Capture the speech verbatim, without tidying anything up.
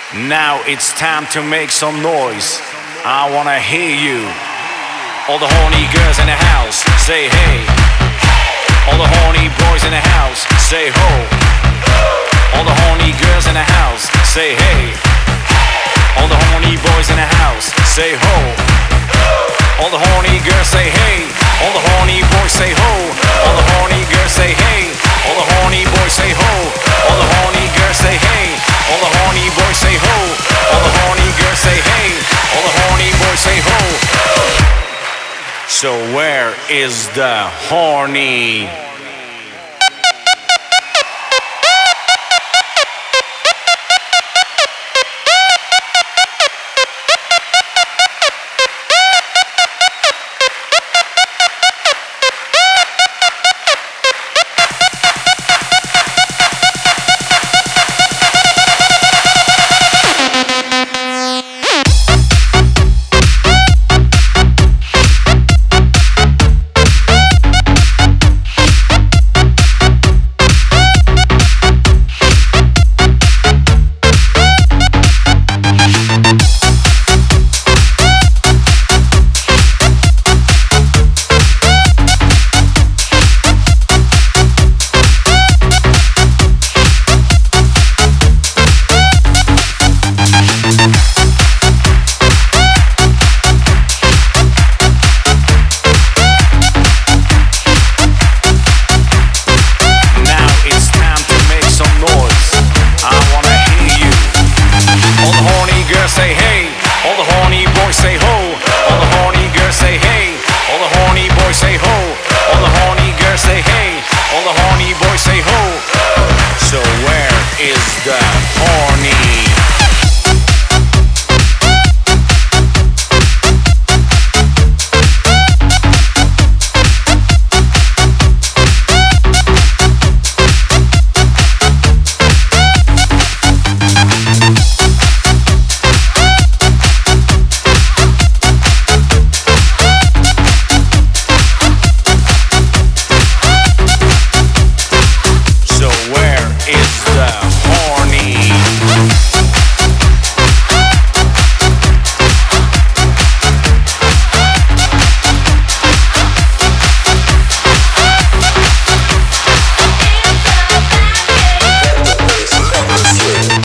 Now it's time to make some noise. I wanna hear you. All the horny girls in the house, say hey. All the horny boys in the house, say ho. All the horny girls in the house, say hey. All the horny boys in the house, say ho. All the horny girls say hey. All the horny boys say ho. All the horny girls say hey. All the horny boys say ho. All the horny girls say hey. All the horny boys say ho. All the horny girls say hey. All the horny boys say ho. So where is the horny?